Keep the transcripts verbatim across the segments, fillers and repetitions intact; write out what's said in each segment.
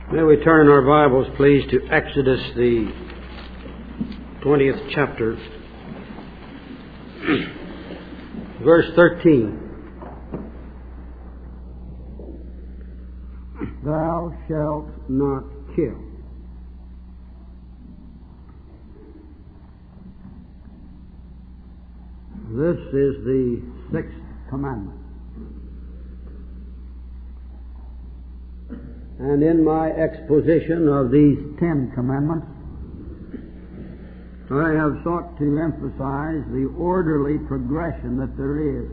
May we turn our Bibles, please, to Exodus, the twentieth chapter, verse thirteen. Thou shalt not kill. This is the sixth commandment. And in my exposition of these Ten Commandments, I have sought to emphasize the orderly progression that there is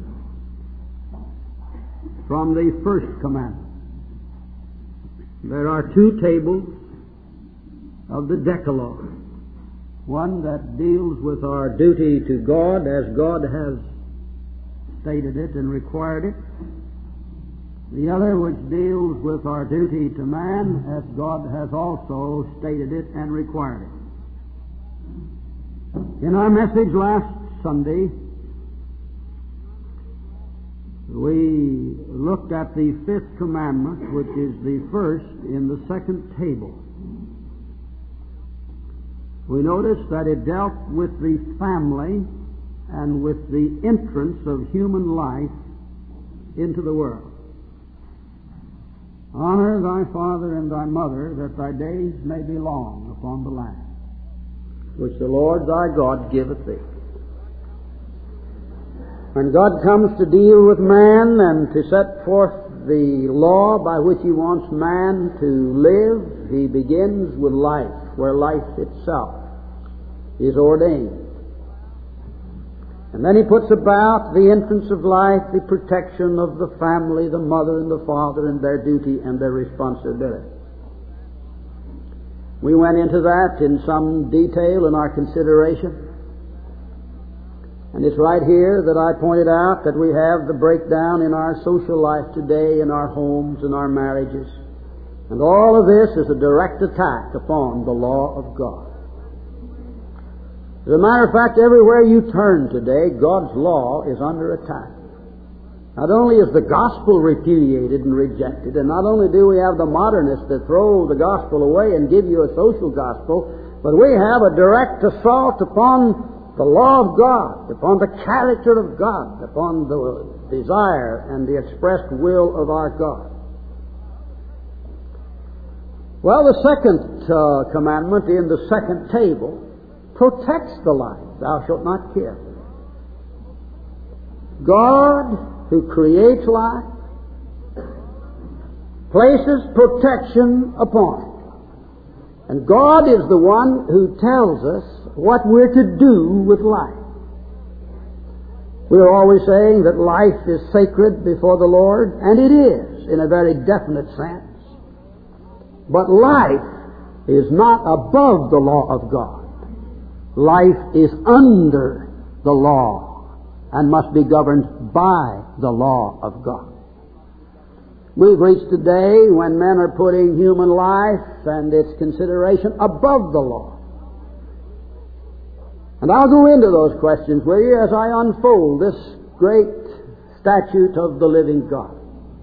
from the first commandment. There are two tables of the Decalogue. One that deals with our duty to God as God has stated it and required it. The other which deals with our duty to man as God has also stated it and required it. In our message last Sunday, we looked at the fifth commandment, which is the first in the second table. We noticed that it dealt with the family and with the entrance of human life into the world. Honor thy father and thy mother, that thy days may be long upon the land, which the Lord thy God giveth thee. When God comes to deal with man and to set forth the law by which He wants man to live, He begins with life, where life itself is ordained. And then He puts about the entrance of life the protection of the family, the mother and the father, and their duty and their responsibility. We went into that in some detail in our consideration. And it's right here that I pointed out that we have the breakdown in our social life today, in our homes and our marriages. And all of this is a direct attack upon the law of God. As a matter of fact, everywhere you turn today, God's law is under attack. Not only is the gospel repudiated and rejected, and not only do we have the modernists that throw the gospel away and give you a social gospel, but we have a direct assault upon the law of God, upon the character of God, upon the desire and the expressed will of our God. Well, the second uh, commandment in the second table protects the life. Thou shalt not kill. God, who creates life, places protection upon it. And God is the one who tells us what we're to do with life. We're always saying that life is sacred before the Lord, and it is, in a very definite sense. But life is not above the law of God. Life is under the law and must be governed by the law of God. We've reached a day when men are putting human life and its consideration above the law. And I'll go into those questions with you as I unfold this great statute of the living God.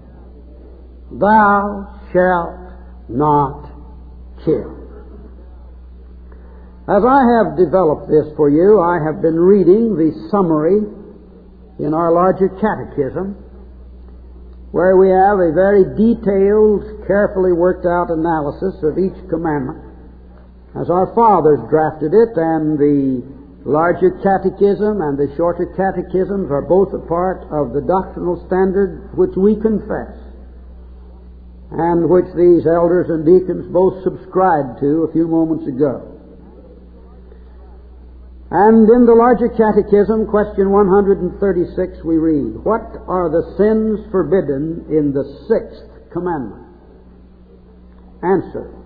Thou shalt not kill. As I have developed this for you, I have been reading the summary in our larger catechism, where we have a very detailed, carefully worked out analysis of each commandment, as our fathers drafted it, and the larger catechism and the shorter catechisms are both a part of the doctrinal standard which we confess, and which these elders and deacons both subscribed to a few moments ago. And in the larger catechism, question one hundred thirty-six, we read, what are the sins forbidden in the sixth commandment? Answer.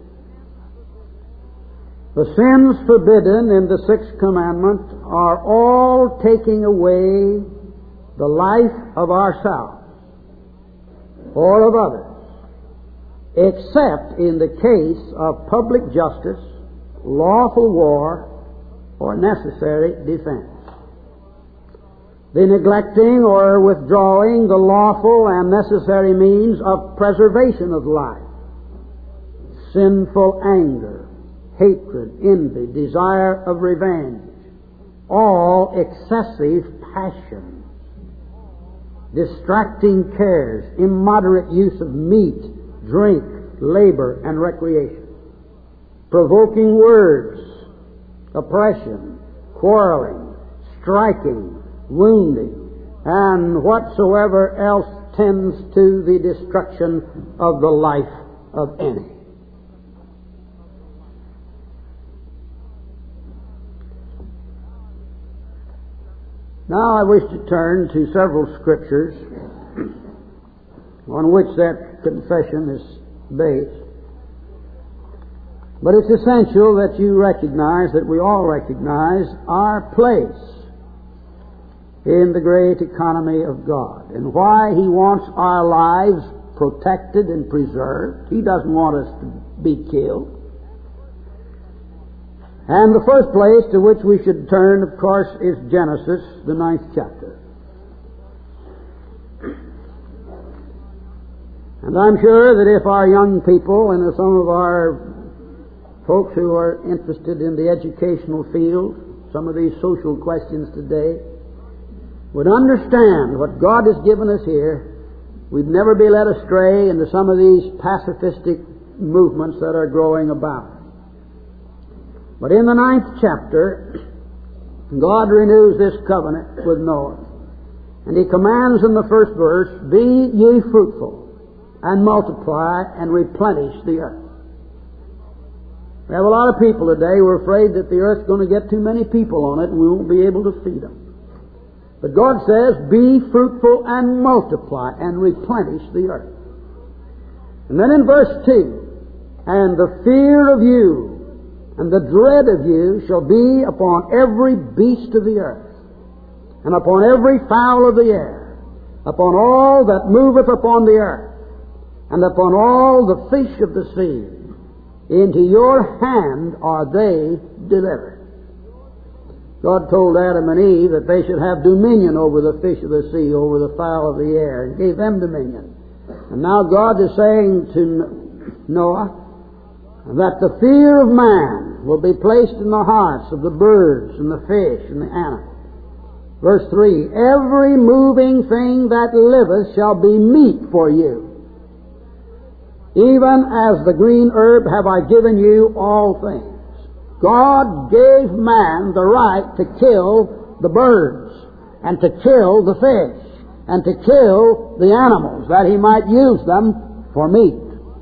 The sins forbidden in the sixth commandment are all taking away the life of ourselves or of others, except in the case of public justice, lawful war, or necessary defense. The neglecting or withdrawing the lawful and necessary means of preservation of life. sinful anger, hatred, envy, desire of revenge, all excessive passions, distracting cares, immoderate use of meat, drink, labor, and recreation, provoking words, oppression, quarreling, striking, wounding, and whatsoever else tends to the destruction of the life of any. Now I wish to turn to several scriptures on which that confession is based. But it's essential that you recognize, that we all recognize, our place in the great economy of God and why He wants our lives protected and preserved. He doesn't want us to be killed. And the first place to which we should turn, of course, is Genesis, the ninth chapter. And I'm sure that if our young people and some of our folks who are interested in the educational field, some of these social questions today, would understand what God has given us here, we'd never be led astray into some of these pacifistic movements that are growing about. But in the ninth chapter, God renews this covenant with Noah. And He commands in the first verse, "Be ye fruitful, and multiply, and replenish the earth." We have a lot of people today who are afraid that the earth's going to get too many people on it and we won't be able to feed them. But God says, "Be fruitful and multiply and replenish the earth." And then in verse two, "And the fear of you and the dread of you shall be upon every beast of the earth, and upon every fowl of the air, upon all that moveth upon the earth, and upon all the fish of the sea. Into your hand are they delivered." God told Adam and Eve that they should have dominion over the fish of the sea, over the fowl of the air, and gave them dominion. And now God is saying to Noah that the fear of man will be placed in the hearts of the birds and the fish and the animals. Verse three, "Every moving thing that liveth shall be meat for you. Even as the green herb have I given you all things." God gave man the right to kill the birds and to kill the fish and to kill the animals that He might use them for meat.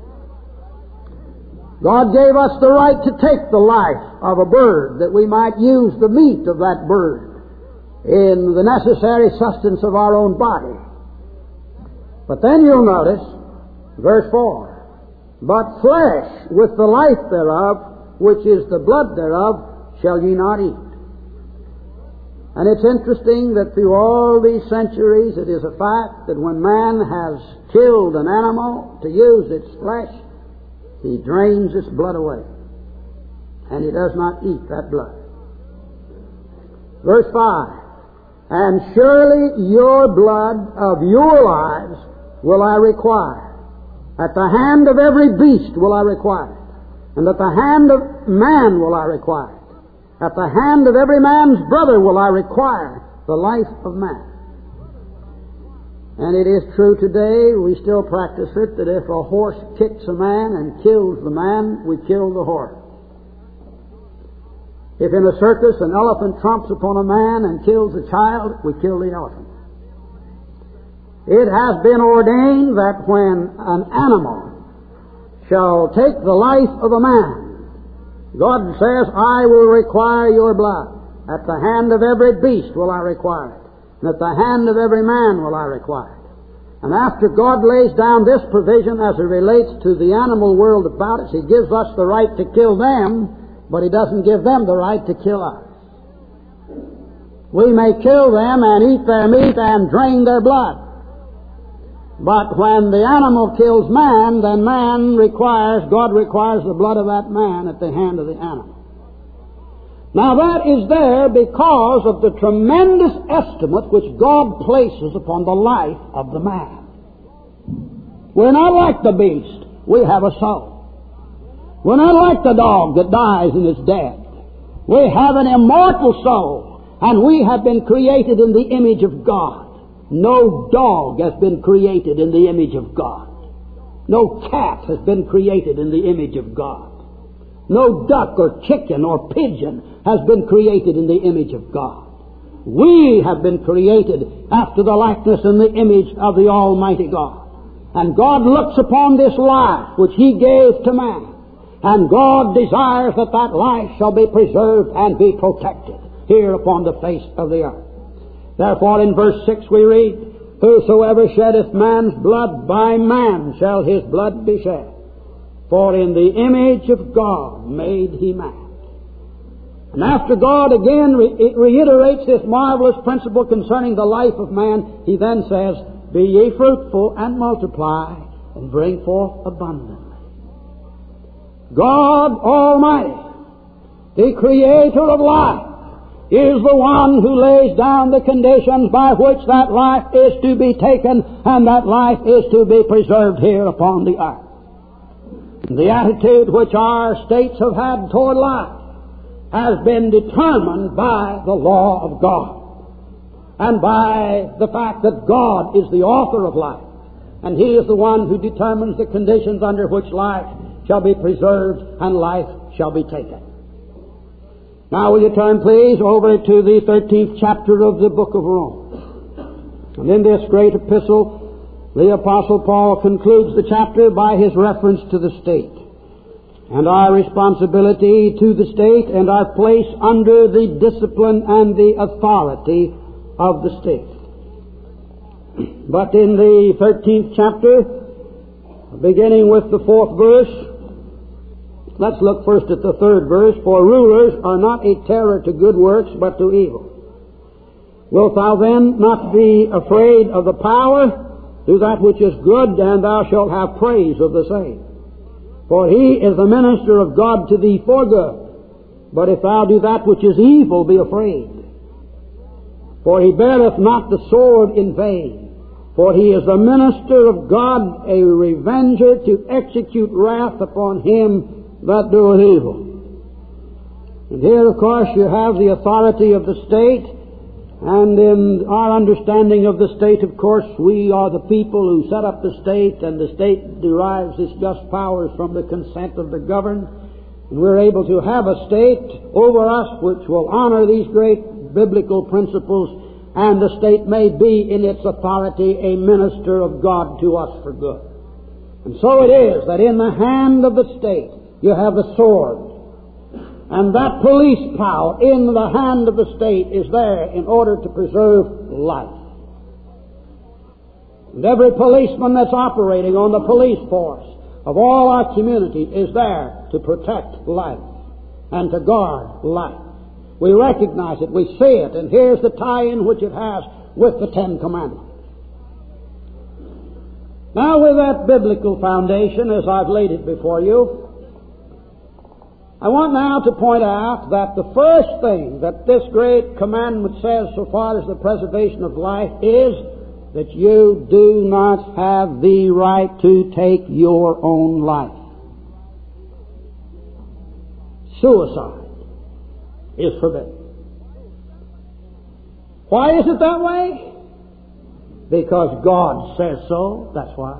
God gave us the right to take the life of a bird that we might use the meat of that bird in the necessary sustenance of our own body. But then you'll notice, verse four, "But flesh with the life thereof, which is the blood thereof, shall ye not eat." And it's interesting that through all these centuries it is a fact that when man has killed an animal to use its flesh, he drains its blood away, and he does not eat that blood. Verse five, "And surely your blood of your lives will I require. At the hand of every beast will I require it, and at the hand of man will I require it. At the hand of every man's brother will I require the life of man." And it is true today, we still practice it, that if a horse kicks a man and kills the man, we kill the horse. If in a circus an elephant tromps upon a man and kills a child, we kill the elephant. It has been ordained that when an animal shall take the life of a man, God says, "I will require your blood. At the hand of every beast will I require it, and at the hand of every man will I require it." And after God lays down this provision as it relates to the animal world about us, He gives us the right to kill them, but He doesn't give them the right to kill us. We may kill them and eat their meat and drain their blood. But when the animal kills man, then man requires, God requires the blood of that man at the hand of the animal. Now that is there because of the tremendous estimate which God places upon the life of the man. We're not like the beast. We have a soul. We're not like the dog that dies and is dead. We have an immortal soul, and we have been created in the image of God. No dog has been created in the image of God. No cat has been created in the image of God. No duck or chicken or pigeon has been created in the image of God. We have been created after the likeness and the image of the Almighty God. And God looks upon this life which He gave to man, and God desires that that life shall be preserved and be protected here upon the face of the earth. Therefore in verse six we read, Whosoever sheddeth man's blood, by man shall his blood be shed. For in the image of God made He man. And after God again re- reiterates this marvelous principle concerning the life of man, He then says, Be ye fruitful and multiply and bring forth abundantly. God Almighty, the Creator of life, is the one who lays down the conditions by which that life is to be taken and that life is to be preserved here upon the earth. The attitude which our states have had toward life has been determined by the law of God and by the fact that God is the author of life, and He is the one who determines the conditions under which life shall be preserved and life shall be taken. Now will you turn please over to the thirteenth chapter of the book of Romans. And in this great epistle, the Apostle Paul concludes the chapter by his reference to the state and our responsibility to the state and our place under the discipline and the authority of the state. But in the thirteenth chapter, beginning with the fourth verse, let's look first at the third verse. For rulers are not a terror to good works, but to evil. Wilt thou then not be afraid of the power? Do that which is good, and thou shalt have praise of the same. For he is the minister of God to thee for good. But if thou do that which is evil, be afraid. For he beareth not the sword in vain. For he is the minister of God, a revenger to execute wrath upon him that doeth evil. And here, of course, you have the authority of the state. And in our understanding of the state, of course, we are the people who set up the state, and the state derives its just powers from the consent of the governed. And we're able to have a state over us which will honor these great biblical principles, and the state may be in its authority a minister of God to us for good. And so it is that in the hand of the state you have the sword. And that police power in the hand of the state is there in order to preserve life. And every policeman that's operating on the police force of all our community is there to protect life and to guard life. We recognize it, we see it, and here's the tie-in which it has with the Ten Commandments. Now, with that biblical foundation, as I've laid it before you, I want now to point out that the first thing that this great commandment says so far as the preservation of life is that you do not have the right to take your own life. Suicide is forbidden. Why is it that way? Because God says so, that's why.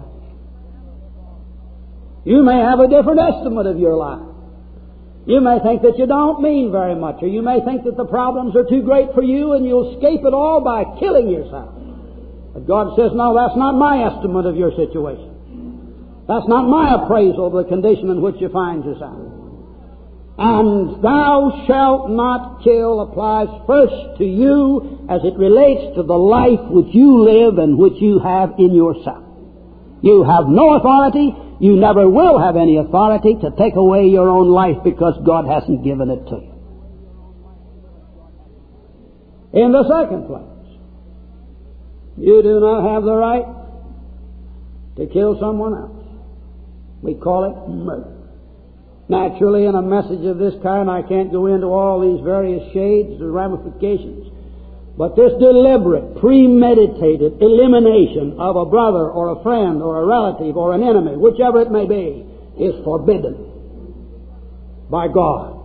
You may have a different estimate of your life. You may think that you don't mean very much, or you may think that the problems are too great for you and you'll escape it all by killing yourself. But God says, no, that's not my estimate of your situation. That's not my appraisal of the condition in which you find yourself. And thou shalt not kill applies first to you as it relates to the life which you live and which you have in yourself. You have no authority. You never will have any authority to take away your own life because God hasn't given it to you. In the second place, you do not have the right to kill someone else. We call it murder. Naturally, in a message of this kind, I can't go into all these various shades or ramifications. But this deliberate, premeditated elimination of a brother or a friend or a relative or an enemy, whichever it may be, is forbidden. by God.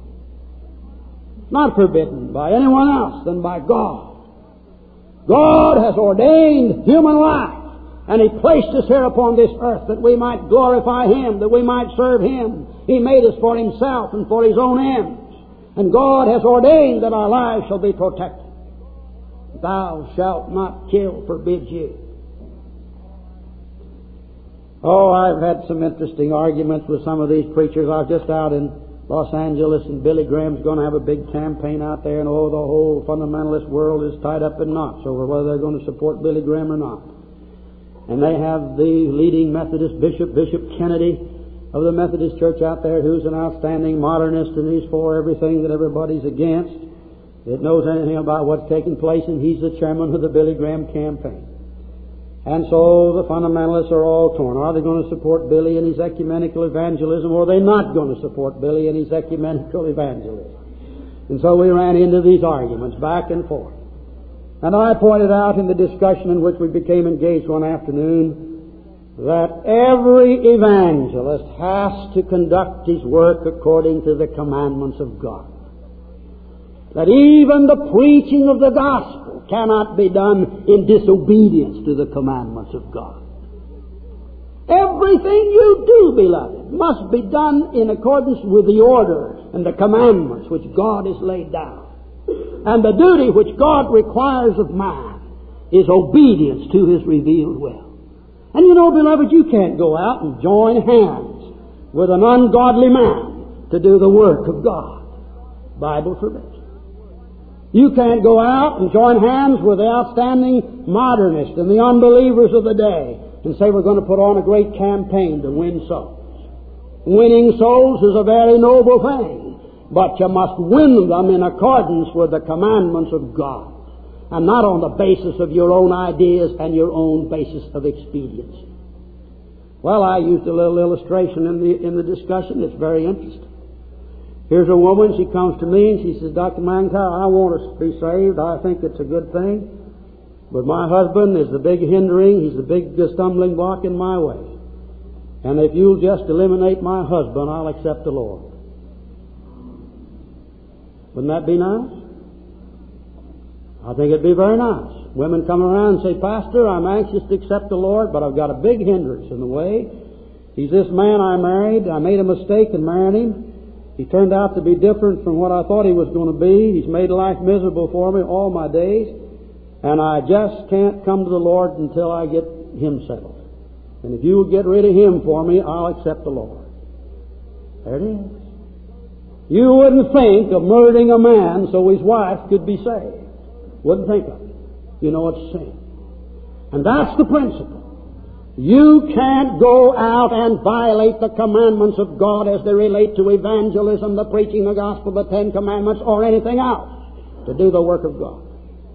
Not forbidden by anyone else than by God. God has ordained human life, and He placed us here upon this earth that we might glorify Him, that we might serve Him. He made us for Himself and for His own ends. And God has ordained that our lives shall be protected. Thou shalt not kill forbids you. Oh, I've had some interesting arguments with some of these preachers. I was just out in Los Angeles, and Billy Graham's going to have a big campaign out there, and oh, the whole fundamentalist world is tied up in knots over whether they're going to support Billy Graham or not. And they have the leading Methodist bishop, Bishop Kennedy of the Methodist Church out there, who's an outstanding modernist, and he's for everything that everybody's against. It knows anything about what's taking place, and he's the chairman of the Billy Graham campaign. And so the fundamentalists are all torn. Are they going to support Billy in his ecumenical evangelism, or are they not going to support Billy in his ecumenical evangelism? And so we ran into these arguments back and forth. And I pointed out in the discussion in which we became engaged one afternoon that every evangelist has to conduct his work according to the commandments of God. That even the preaching of the gospel cannot be done in disobedience to the commandments of God. Everything you do, beloved, must be done in accordance with the order and the commandments which God has laid down. And the duty which God requires of man is obedience to His revealed will. And you know, beloved, you can't go out and join hands with an ungodly man to do the work of God. Bible forbids. You can't go out and join hands with the outstanding modernists and the unbelievers of the day and say we're going to put on a great campaign to win souls. Winning souls is a very noble thing, but you must win them in accordance with the commandments of God, and not on the basis of your own ideas and your own basis of expediency. Well, I used a little illustration in the in the discussion. It's very interesting. Here's a woman, she comes to me and she says, Doctor McIntyre, I want to be saved. I think it's a good thing. But my husband is the big hindering, he's the big stumbling block in my way. And if you'll just eliminate my husband, I'll accept the Lord. Wouldn't that be nice? I think it'd be very nice. Women come around and say, Pastor, I'm anxious to accept the Lord, but I've got a big hindrance in the way. He's this man I married. I made a mistake in marrying him. He turned out to be different from what I thought he was going to be. He's made life miserable for me all my days. And I just can't come to the Lord until I get him settled. And if you will get rid of him for me, I'll accept the Lord. There it is. You wouldn't think of murdering a man so his wife could be saved. Wouldn't think of it. You know it's sin. And that's the principle. You can't go out and violate the commandments of God as they relate to evangelism, the preaching of the gospel, the Ten Commandments, or anything else to do the work of God.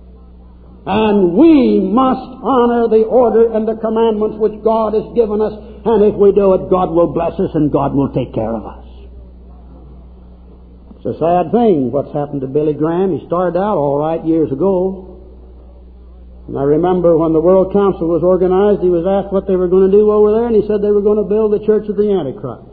And we must honor the order and the commandments which God has given us, and if we do it, God will bless us and God will take care of us. It's a sad thing what's happened to Billy Graham. He started out all right years ago. And I remember when the World Council was organized, he was asked what they were going to do over there, and he said they were going to build the Church of the Antichrist.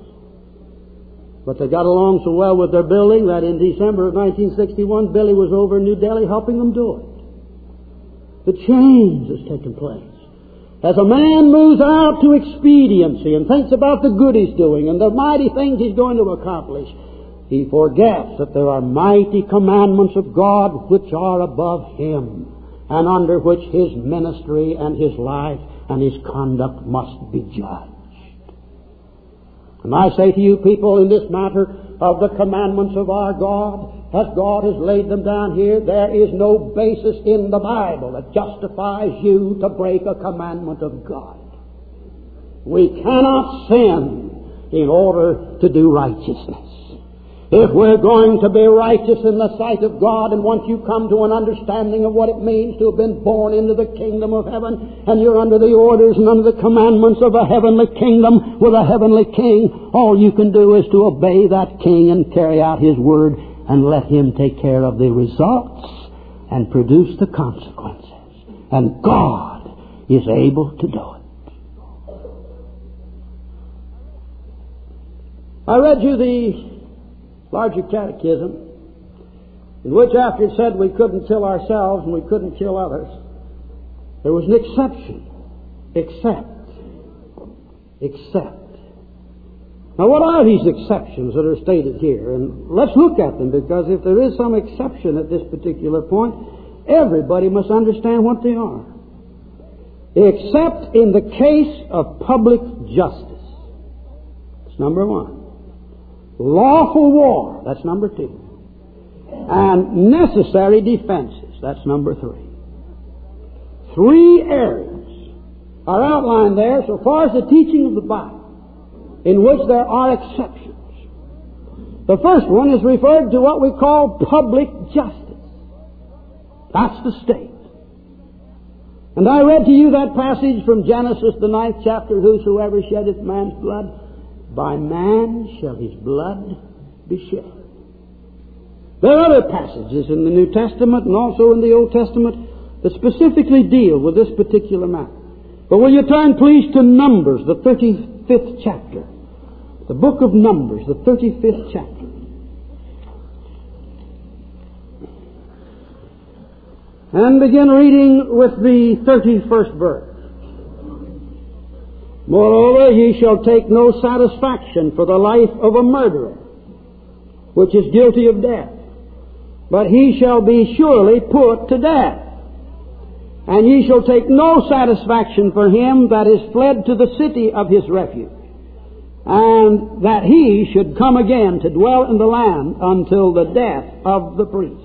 But they got along so well with their building that in December of nineteen sixty-one, Billy was over in New Delhi helping them do it. The change has taken place. As a man moves out to expediency and thinks about the good he's doing and the mighty things he's going to accomplish, he forgets that there are mighty commandments of God which are above him, and under which his ministry and his life and his conduct must be judged. And I say to you people, in this matter of the commandments of our God, as God has laid them down here, there is no basis in the Bible that justifies you to break a commandment of God. We cannot sin in order to do righteousness. If we're going to be righteous in the sight of God, and once you come to an understanding of what it means to have been born into the kingdom of heaven, and you're under the orders and under the commandments of a heavenly kingdom with a heavenly king, all you can do is to obey that king and carry out his word and let him take care of the results and produce the consequences. And God is able to do it. I read you the larger catechism, in which after it said we couldn't kill ourselves and we couldn't kill others, there was an exception. Except. Except. Now what are these exceptions that are stated here? And let's look at them, because if there is some exception at this particular point, everybody must understand what they are. Except in the case of public justice. That's number one. Lawful war. That's number two. And necessary defenses. That's number three. Three areas are outlined there so far as the teaching of the Bible, in which there are exceptions. The first one is referred to what we call public justice. That's the state. And I read to you that passage from Genesis, the ninth chapter, whosoever sheddeth man's blood, by man shall his blood be shed. There are other passages in the New Testament and also in the Old Testament that specifically deal with this particular matter. But will you turn please to Numbers, the thirty-fifth chapter. The book of Numbers, the thirty-fifth chapter. And begin reading with the thirty-first verse. Moreover, ye shall take no satisfaction for the life of a murderer, which is guilty of death, but he shall be surely put to death. And ye shall take no satisfaction for him that is fled to the city of his refuge, and that he should come again to dwell in the land until the death of the priest.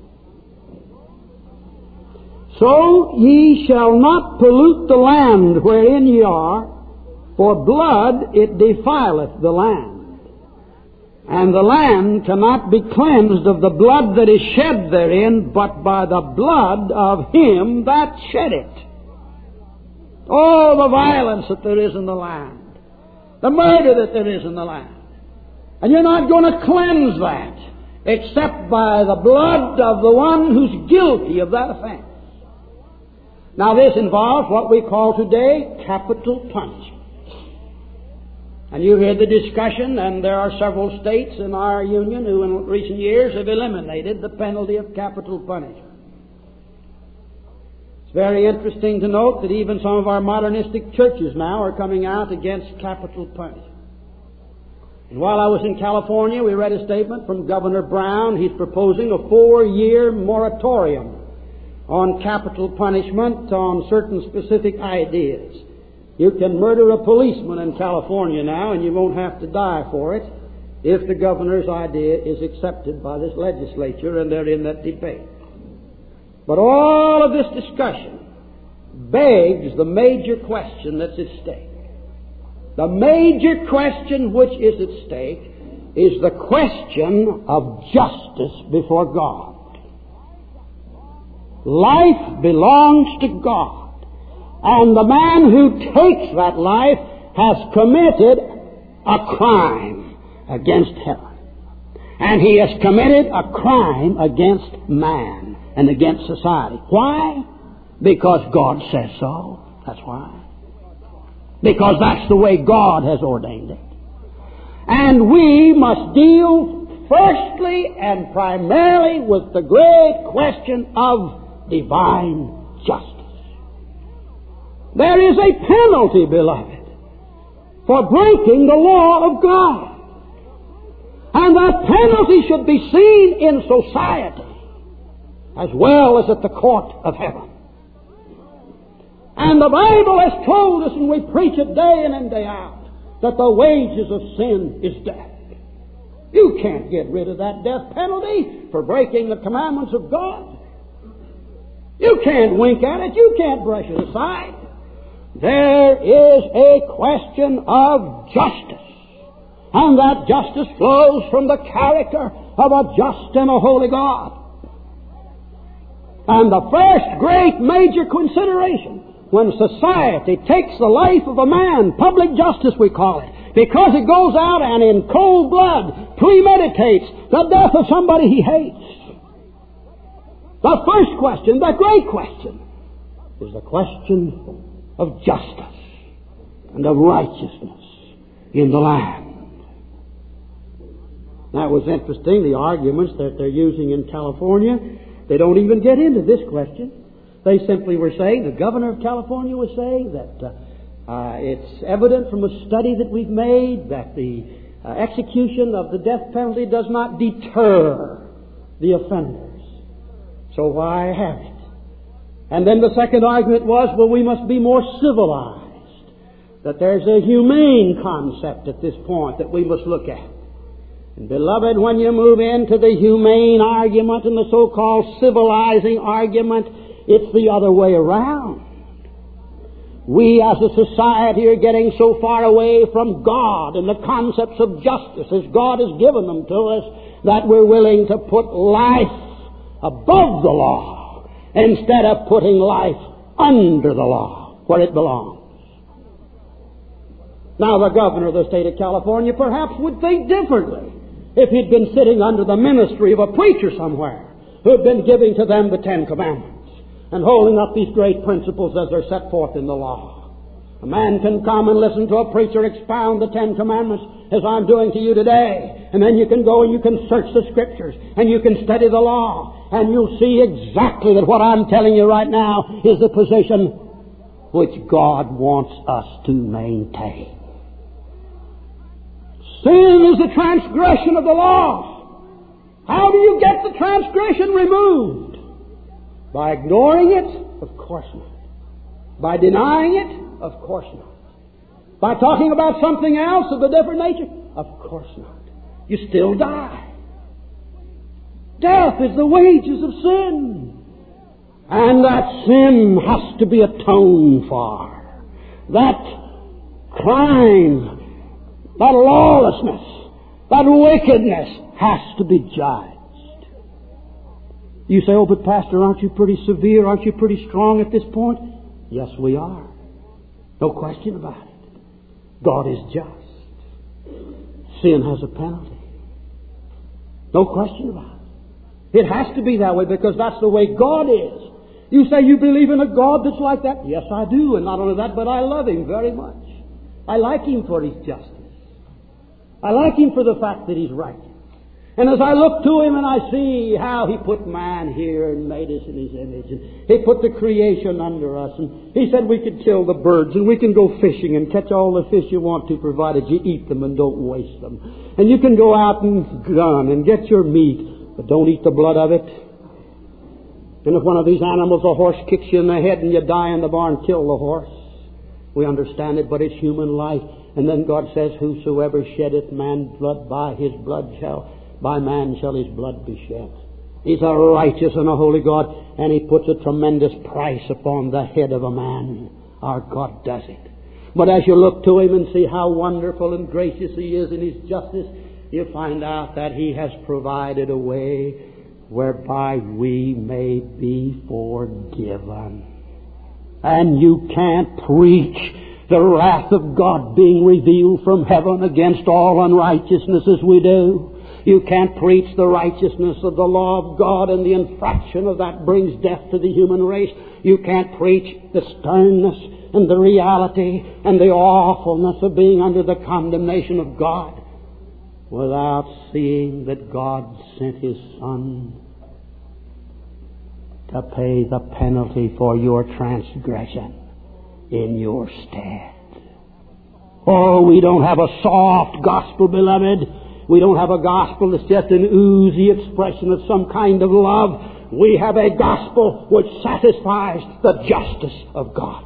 So ye shall not pollute the land wherein ye are, for blood it defileth the land. And the land cannot be cleansed of the blood that is shed therein, but by the blood of him that shed it. Oh, the violence that there is in the land. The murder that there is in the land. And you're not going to cleanse that except by the blood of the one who's guilty of that offense. Now this involves what we call today capital punishment. And you hear the discussion, and there are several states in our union who in recent years have eliminated the penalty of capital punishment. It's very interesting to note that even some of our modernistic churches now are coming out against capital punishment. And while I was in California, we read a statement from Governor Brown. He's proposing a four-year moratorium on capital punishment on certain specific ideas. You can murder a policeman in California now, and you won't have to die for it if the governor's idea is accepted by this legislature and they're in that debate. But all of this discussion begs the major question that's at stake. The major question which is at stake is the question of justice before God. Life belongs to God. And the man who takes that life has committed a crime against heaven. And he has committed a crime against man and against society. Why? Because God says so. That's why. Because that's the way God has ordained it. And we must deal firstly and primarily with the great question of divine justice. There is a penalty, beloved, for breaking the law of God. And that penalty should be seen in society as well as at the court of heaven. And the Bible has told us, and we preach it day in and day out, that the wages of sin is death. You can't get rid of that death penalty for breaking the commandments of God. You can't wink at it. You can't brush it aside. There is a question of justice. And that justice flows from the character of a just and a holy God. And the first great major consideration when society takes the life of a man, public justice we call it, because it goes out and in cold blood premeditates the death of somebody he hates. The first question, the great question, is the question of justice and of righteousness in the land. That was interesting, the arguments that they're using in California. They don't even get into this question. They simply were saying, the governor of California was saying that uh, uh, it's evident from a study that we've made that the uh, execution of the death penalty does not deter the offenders. So why have it? And then the second argument was, well, we must be more civilized. That there's a humane concept at this point that we must look at. And beloved, when you move into the humane argument and the so-called civilizing argument, it's the other way around. We as a society are getting so far away from God and the concepts of justice as God has given them to us that we're willing to put life above the law instead of putting life under the law where it belongs. Now, the governor of the state of California perhaps would think differently if he'd been sitting under the ministry of a preacher somewhere who had been giving to them the Ten Commandments and holding up these great principles as they're set forth in the law. A man can come and listen to a preacher expound the Ten Commandments as I'm doing to you today. And then you can go and you can search the Scriptures and you can study the law. And you'll see exactly that what I'm telling you right now is the position which God wants us to maintain. Sin is the transgression of the law. How do you get the transgression removed? By ignoring it? Of course not. By denying it? Of course not. By talking about something else of a different nature? Of course not. You still die. Death is the wages of sin. And that sin has to be atoned for. That crime, that lawlessness, that wickedness has to be judged. You say, oh, but Pastor, aren't you pretty severe? Aren't you pretty strong at this point? Yes, we are. No question about it. God is just. Sin has a penalty. No question about it. It has to be that way because that's the way God is. You say you believe in a God that's like that? Yes, I do. And not only that, but I love Him very much. I like Him for His justice. I like Him for the fact that He's righteous. And as I look to Him and I see how He put man here and made us in His image, and He put the creation under us, and He said we could kill the birds and we can go fishing and catch all the fish you want to, provided you eat them and don't waste them. And you can go out and gun and get your meat, but don't eat the blood of it. And if one of these animals, a horse, kicks you in the head and you die in the barn, kill the horse. We understand it, but it's human life. And then God says, whosoever sheddeth man's blood, by his blood shall, by man shall his blood be shed. He's a righteous and a holy God, and He puts a tremendous price upon the head of a man. Our God does it. But as you look to Him and see how wonderful and gracious He is in His justice, you find out that He has provided a way whereby we may be forgiven. And you can't preach the wrath of God being revealed from heaven against all unrighteousness as we do. You can't preach the righteousness of the law of God and the infraction of that brings death to the human race. You can't preach the sternness and the reality and the awfulness of being under the condemnation of God without seeing that God sent His Son to pay the penalty for your transgression in your stead. Oh, we don't have a soft gospel, beloved. We don't have a gospel that's just an oozy expression of some kind of love. We have a gospel which satisfies the justice of God.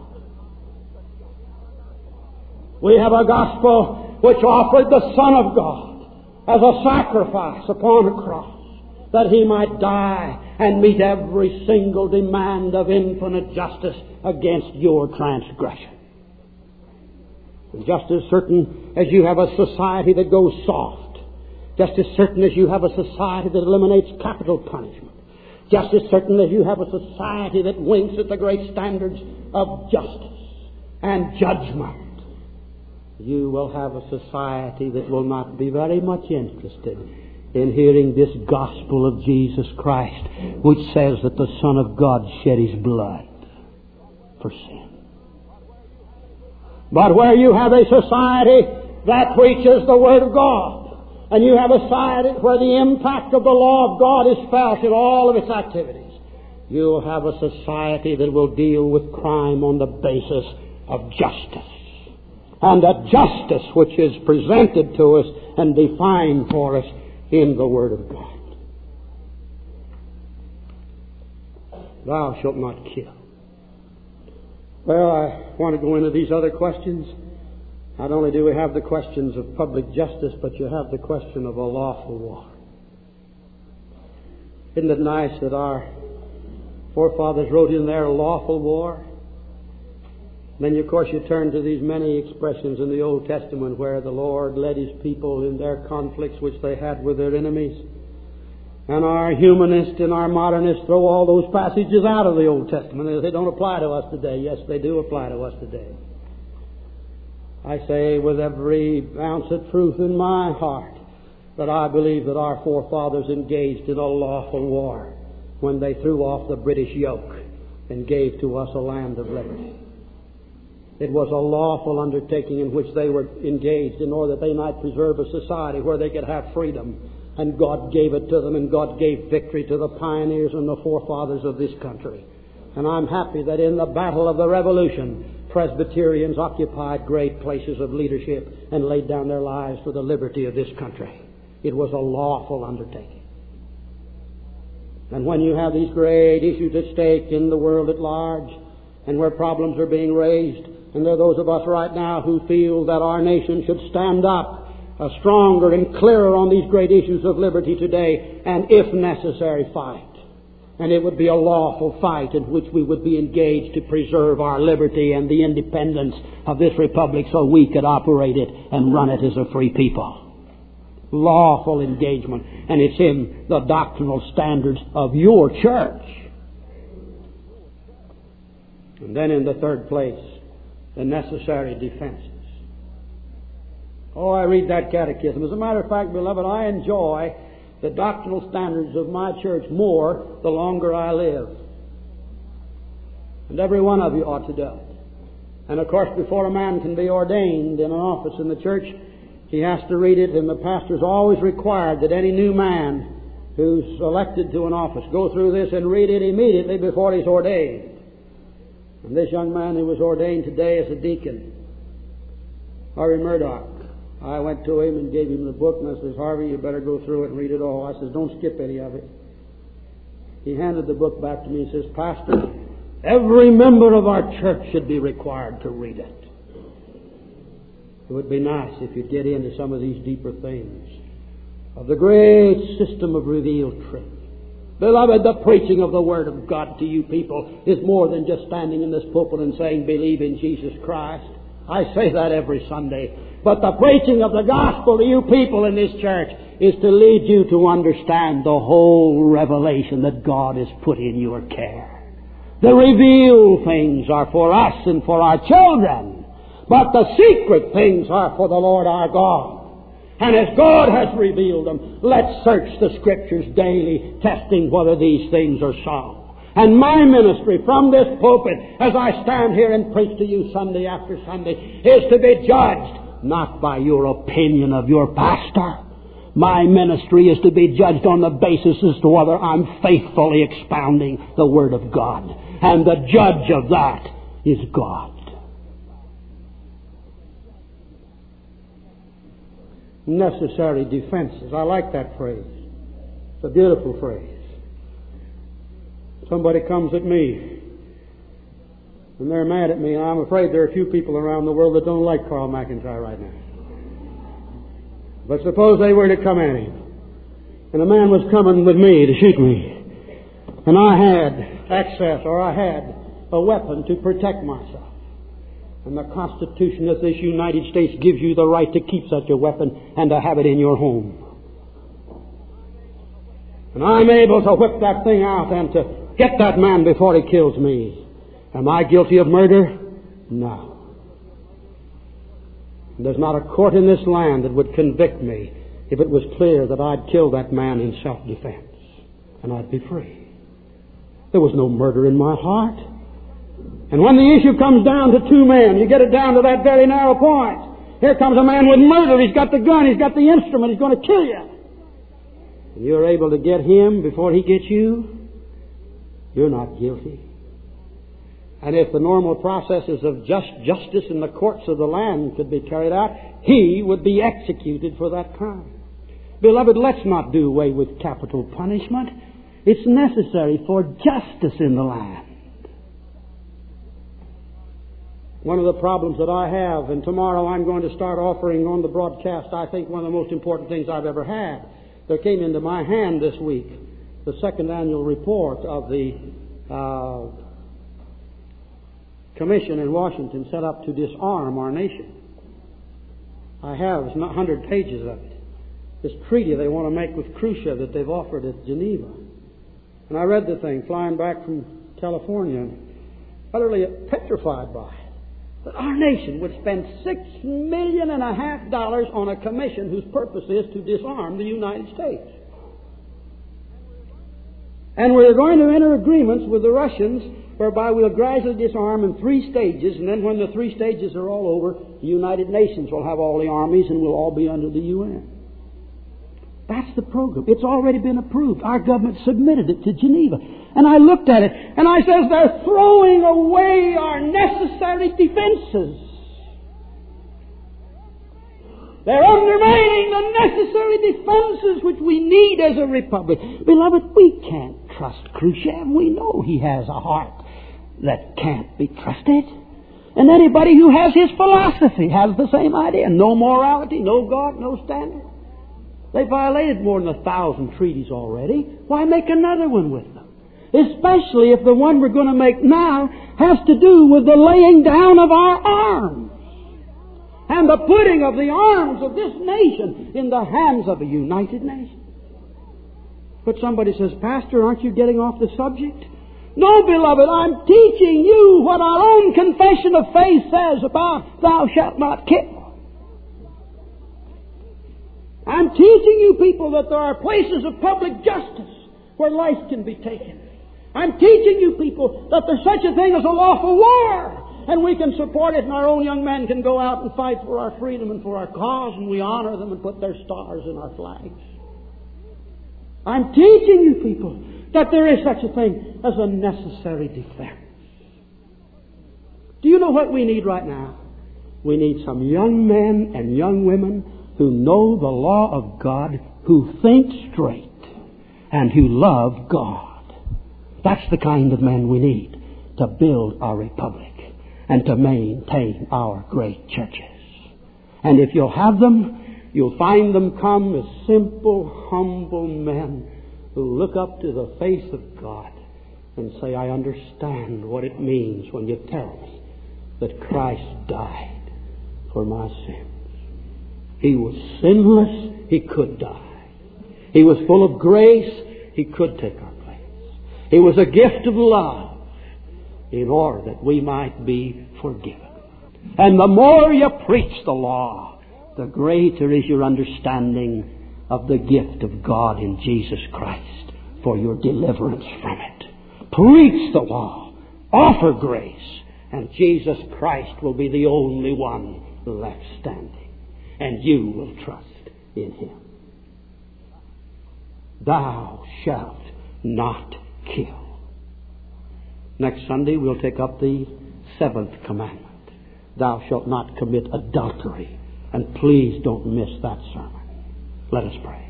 We have a gospel which offered the Son of God as a sacrifice upon a cross, that He might die and meet every single demand of infinite justice against your transgression. And just as certain as you have a society that goes soft, just as certain as you have a society that eliminates capital punishment, just as certain as you have a society that winks at the great standards of justice and judgment, you will have a society that will not be very much interested in hearing this gospel of Jesus Christ, which says that the Son of God shed His blood for sin. But where you have a society that preaches the Word of God, and you have a society where the impact of the law of God is felt in all of its activities, you'll have a society that will deal with crime on the basis of justice. And a justice which is presented to us and defined for us in the Word of God. Thou shalt not kill. Well, I want to go into these other questions. Not only do we have the questions of public justice, but you have the question of a lawful war. Isn't it nice that our forefathers wrote in there lawful war? Then, of course, you turn to these many expressions in the Old Testament where the Lord led His people in their conflicts which they had with their enemies. And our humanists and our modernists throw all those passages out of the Old Testament. They don't apply to us today. Yes, they do apply to us today. I say with every ounce of truth in my heart that I believe that our forefathers engaged in a lawful war when they threw off the British yoke and gave to us a land of liberty. It was a lawful undertaking in which they were engaged in order that they might preserve a society where they could have freedom. And God gave it to them, and God gave victory to the pioneers and the forefathers of this country. And I'm happy that in the battle of the Revolution, Presbyterians occupied great places of leadership and laid down their lives for the liberty of this country. It was a lawful undertaking. And when you have these great issues at stake in the world at large, and where problems are being raised, and there are those of us right now who feel that our nation should stand up uh, stronger and clearer on these great issues of liberty today, and if necessary, fight. And it would be a lawful fight in which we would be engaged to preserve our liberty and the independence of this republic so we could operate it and run it as a free people. Lawful engagement. And it's in the doctrinal standards of your church. And then in the third place, the necessary defenses. Oh, I read that catechism. As a matter of fact, beloved, I enjoy the doctrinal standards of my church more the longer I live. And every one of you ought to do it. And of course, before a man can be ordained in an office in the church, he has to read it, and the pastor's always required that any new man who's elected to an office go through this and read it immediately before he's ordained. And this young man who was ordained today as a deacon, Harvey Murdoch, I went to him and gave him the book, and I says, Harvey, you better go through it and read it all. I says, don't skip any of it. He handed the book back to me and says, Pastor, every member of our church should be required to read it. It would be nice if you'd get into some of these deeper things of the great system of revealed truth. Beloved, the preaching of the Word of God to you people is more than just standing in this pulpit and saying, believe in Jesus Christ. I say that every Sunday. But the preaching of the gospel to you people in this church is to lead you to understand the whole revelation that God has put in your care. The revealed things are for us and for our children, but the secret things are for the Lord our God. And as God has revealed them, let's search the Scriptures daily, testing whether these things are so. And my ministry from this pulpit, as I stand here and preach to you Sunday after Sunday, is to be judged not by your opinion of your pastor. My ministry is to be judged on the basis as to whether I'm faithfully expounding the Word of God. And the judge of that is God. Necessary defenses. I like that phrase. It's a beautiful phrase. Somebody comes at me and they're mad at me, and I'm afraid there are a few people around the world that don't like Carl McIntyre right now. But suppose they were to come at him, and a man was coming with me to shoot me, and I had access, or I had a weapon to protect myself. And the Constitution of this United States gives you the right to keep such a weapon and to have it in your home. And I'm able to whip that thing out and to get that man before he kills me. Am I guilty of murder? No. There's not a court in this land that would convict me if it was clear that I'd killed that man in self-defense. And I'd be free. There was no murder in my heart. And when the issue comes down to two men, you get it down to that very narrow point. Here comes a man with murder. He's got the gun. He's got the instrument. He's going to kill you. And you're able to get him before he gets you. You're not guilty. And if the normal processes of just justice in the courts of the land could be carried out, he would be executed for that crime. Beloved, let's not do away with capital punishment. It's necessary for justice in the land. One of the problems that I have, and tomorrow I'm going to start offering on the broadcast, I think one of the most important things I've ever had. There came into my hand this week the second annual report of the uh, commission in Washington set up to disarm our nation. I have one hundred pages of it. This treaty they want to make with Khrushchev that they've offered at Geneva. And I read the thing flying back from California, utterly petrified by it. That our nation would spend six million and a half dollars on a commission whose purpose is to disarm the United States. And we're going to enter agreements with the Russians whereby we'll gradually disarm in three stages, and then when the three stages are all over, the United Nations will have all the armies and we'll all be under the U N. That's the program. It's already been approved. Our government submitted it to Geneva. And I looked at it, and I says, they're throwing away our necessary defenses. They're undermining the necessary defenses which we need as a republic. Beloved, we can't trust Khrushchev. We know he has a heart that can't be trusted. And anybody who has his philosophy has the same idea. No morality, no God, no standard. They violated more than a thousand treaties already. Why make another one with them? Especially if the one we're going to make now has to do with the laying down of our arms and the putting of the arms of this nation in the hands of a united nation. But somebody says, Pastor, aren't you getting off the subject? No, beloved, I'm teaching you what our own confession of faith says about thou shalt not kill. I'm teaching you people that there are places of public justice where life can be taken. I'm teaching you people that there's such a thing as a lawful war, and we can support it, and our own young men can go out and fight for our freedom and for our cause, and we honor them and put their stars in our flags. I'm teaching you people that there is such a thing as a necessary defense. Do you know what we need right now? We need some young men and young women who know the law of God, who think straight, and who love God. That's the kind of men we need to build our republic and to maintain our great churches. And if you'll have them, you'll find them come as simple, humble men who look up to the face of God and say, I understand what it means when you tell me that Christ died for my sins. He was sinless. He could die. He was full of grace. He could take our place. He was a gift of love in order that we might be forgiven. And the more you preach the law, the greater is your understanding of the gift of God in Jesus Christ for your deliverance from it. Preach the law. Offer grace. And Jesus Christ will be the only one left standing. And you will trust in Him. Thou shalt not kill. Next Sunday we'll take up the seventh commandment. Thou shalt not commit adultery. And please don't miss that sermon. Let us pray.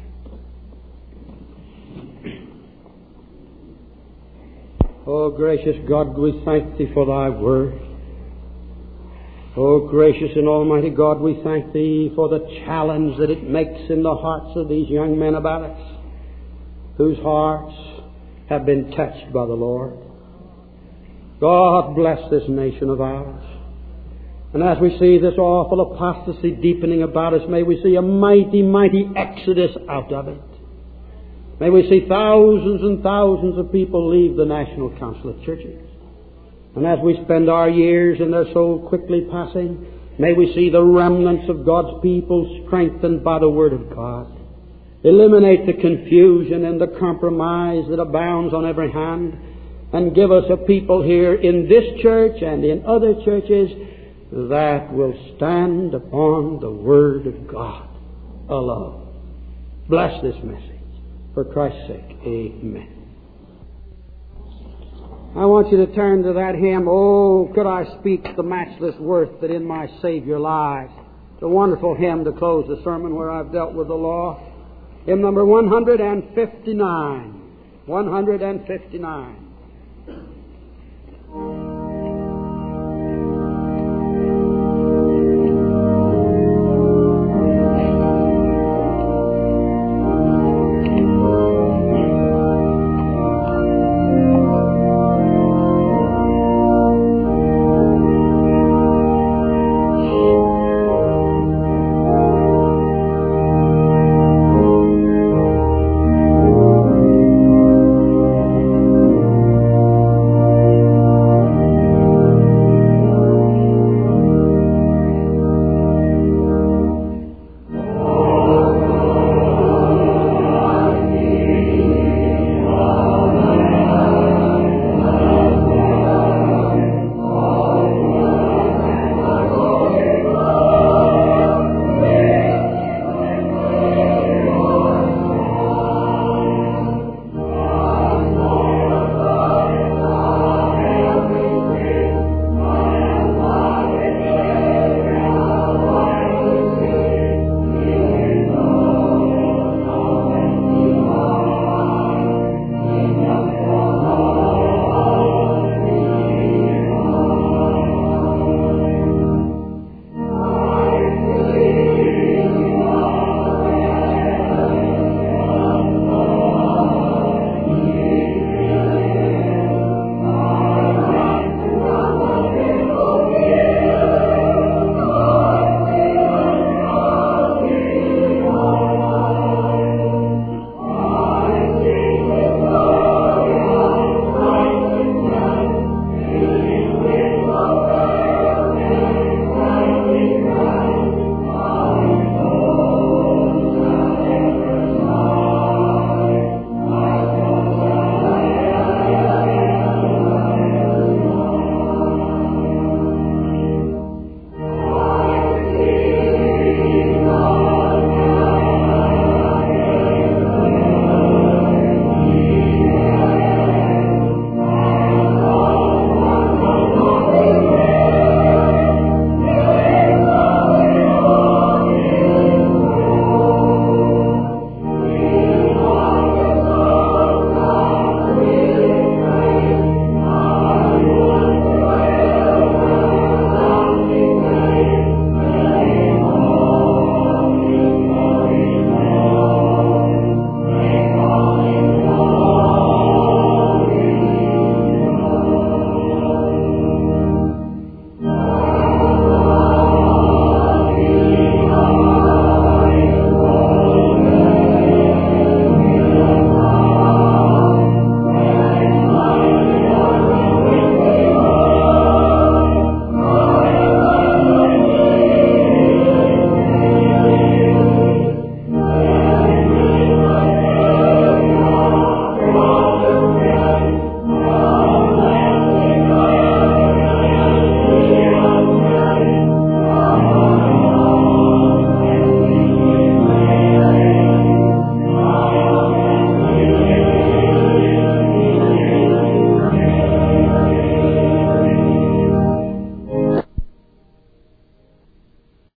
Oh, gracious God, we thank Thee for Thy word. Oh, gracious and almighty God, we thank Thee for the challenge that it makes in the hearts of these young men about us, whose hearts have been touched by the Lord. God bless this nation of ours. And as we see this awful apostasy deepening about us, may we see a mighty, mighty exodus out of it. May we see thousands and thousands of people leave the National Council of Churches. And as we spend our years and they're so quickly passing, may we see the remnants of God's people strengthened by the Word of God. Eliminate the confusion and the compromise that abounds on every hand, and give us a people here in this church and in other churches that will stand upon the Word of God alone. Bless this message. For Christ's sake, amen. I want you to turn to that hymn, "Oh, could I speak the matchless worth that in my Savior lies." It's a wonderful hymn to close the sermon where I've dealt with the law. Hymn number one hundred fifty-nine. one hundred fifty-nine.